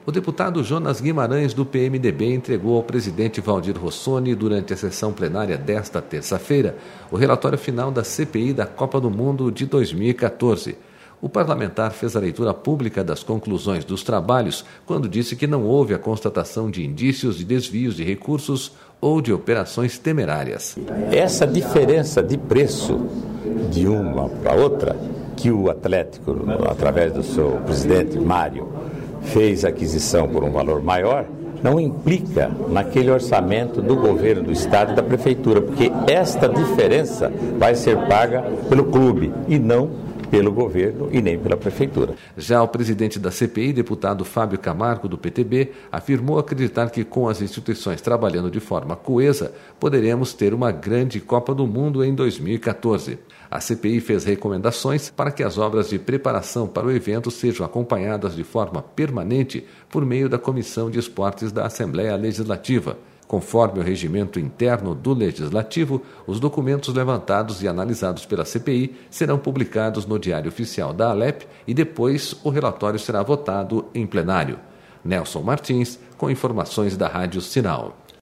O deputado Jonas Guimarães, do PMDB, entregou ao presidente Valdir Rossoni, durante a sessão plenária desta terça-feira, o relatório final da CPI da Copa do Mundo de 2014. O parlamentar fez a leitura pública das conclusões dos trabalhos quando disse que não houve a constatação de indícios de desvios de recursos ou de operações temerárias. Essa diferença de preço de uma para outra, que o Atlético, através do seu presidente Mário, fez aquisição por um valor maior, não implica naquele orçamento do governo do estado e da prefeitura, porque esta diferença vai ser paga pelo clube e não pelo governo e nem pela prefeitura. Já o presidente da CPI, deputado Fábio Camargo, do PTB, afirmou acreditar que com as instituições trabalhando de forma coesa, poderemos ter uma grande Copa do Mundo em 2014. A CPI fez recomendações para que as obras de preparação para o evento sejam acompanhadas de forma permanente por meio da Comissão de Esportes da Assembleia Legislativa. Conforme o regimento interno do Legislativo, os documentos levantados e analisados pela CPI serão publicados no Diário Oficial da Alep e depois o relatório será votado em plenário. Nelson Martins, com informações da Rádio Sinal.